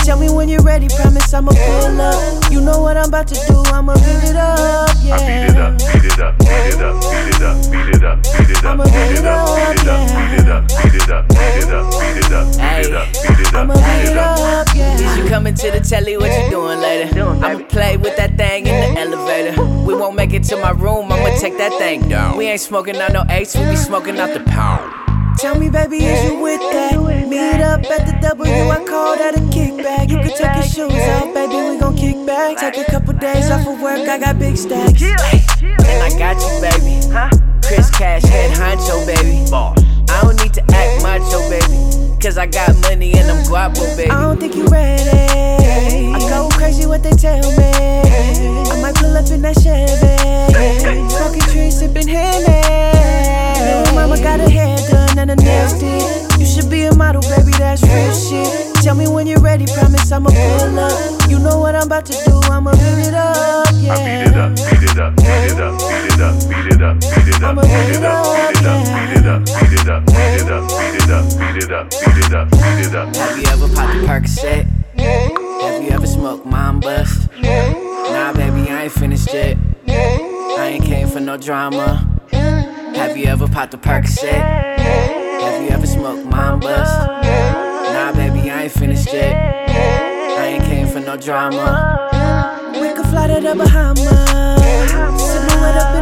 Tell me when you're ready, promise I'ma pull up. You know what I'm about to do, I'ma beat it up, yeah. I beat it up, beat it up, beat it up, beat it up, beat it up, beat it up, I'ma beat it up, beat it up, beat it up, beat it up, beat it up, beat it up, beat it up, beat it up, I'ma beat it up, yeah. Is you coming to the telly, what you doing later? I'ma play with that thing in the elevator. We won't make it to my room, I'ma take that thing down. We ain't smoking out no eights, we be smoking out the pound. Tell me, baby, is you with that? Meet up at the W, I call that a kickback. You can take your shoes off, baby, we gon' kick back. Take a couple days off of work, I got big stacks. And I got you, baby. Chris Cash, head honcho, baby. I don't need to act macho, baby, cause I got money and I'm guapo, baby. I don't think you ready. I go crazy what they tell me. I might pull up in that Chevy, smoking trees, sipping Henny. Little mama got her hair done and her nails did. You should be a model, baby, that's real shit. Tell me when you're ready, promise I'ma pull up. You know what I'm about to do, I'ma beat it up, yeah. I beat it up, beat it up, beat it up, beat it up, beat it up, beat it up, beat it up, beat it up, beat it up, beat it up, beat it up, beat it up, beat it up, beat it up. Have you ever popped a Percocet? Have you ever smoked Mambas? Nah, baby, I ain't finished yet. I ain't came for no drama. Have you ever popped a Percocet? Have you ever smoked Mambas? Nah, baby, I ain't finished yet. I ain't came for no drama. We could fly to the Bahamas, silhouette up in